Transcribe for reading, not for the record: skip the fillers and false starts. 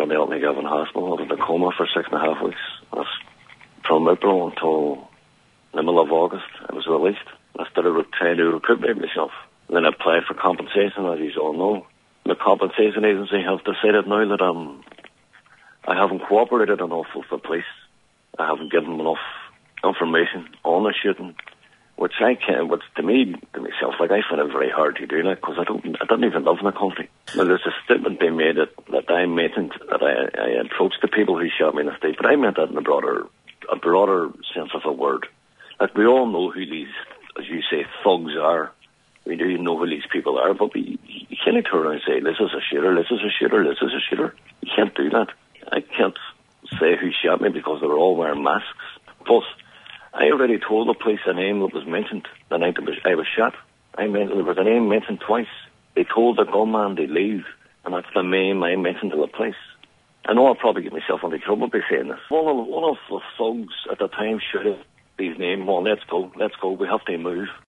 in the Altney-Gavin Hospital. I was in a coma for 6.5 weeks. From April until the middle of August, I was released. I started trying to recuperate myself. Then I applied for compensation, as you all know. The compensation agency have decided now that I haven't cooperated enough with the police. I haven't given them enough information on the shooting, which to myself, like, I find it very hard to do that, because I don't even live in the country. Now, there's a statement they made that I mentioned that I approached the people who shot me in the street, but I meant that in a broader sense of the word. Like, we all know who these, as you say, thugs are. We do know who these people are, but you can't turn around and say, this is a shooter, this is a shooter, this is a shooter. You can't do that. I can't say who shot me because they were all wearing masks. Plus, I already told the police the name that was mentioned the night I was shot. There was a name mentioned twice. They told the gunman to leave, and that's the name I mentioned to the police. I know I'll probably get myself into trouble by saying this. One of the thugs at the time shouted his name, well, let's go, we have to move.